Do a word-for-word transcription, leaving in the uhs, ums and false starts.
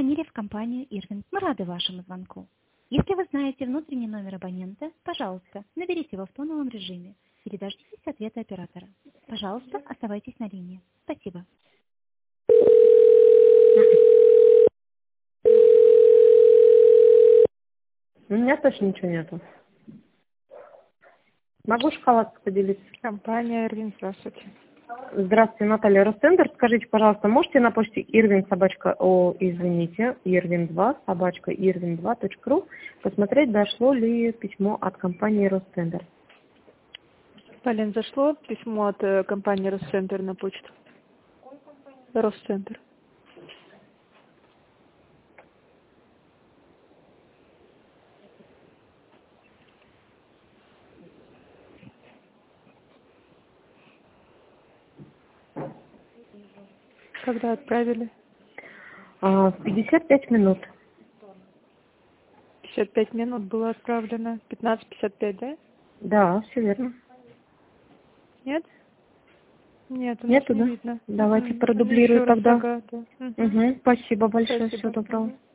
позвонили в компанию Ирвин. Мы рады вашему звонку. Если вы знаете внутренний номер абонента, пожалуйста, наберите его в тоновом режиме или дождитесь ответа оператора. Пожалуйста, оставайтесь на линии. Спасибо. У меня точно ничего нету. Могу шоколадку поделиться? Компания Ирвин, здравствуйте. Здравствуйте, Наталья Ростендер. Скажите, пожалуйста, можете на почте Ирвин собачка, о, извините, Ирвин два, собачка ирвин два точка ру посмотреть, дошло ли письмо от компании Ростендер? Полин, зашло письмо от э, компании Росцентр на почту? Росцентр. Когда отправили? А, в пятьдесят пять минут. пятьдесят пять минут было отправлено. пятнадцать пятьдесят пять, да? Да, все верно. Нет? Нет, у нас Нету, не да? видно. Давайте М, продублирую еще раз тогда. ага, да. Мгм. Угу, спасибо большое, Спасибо. всего доброго. Мгм.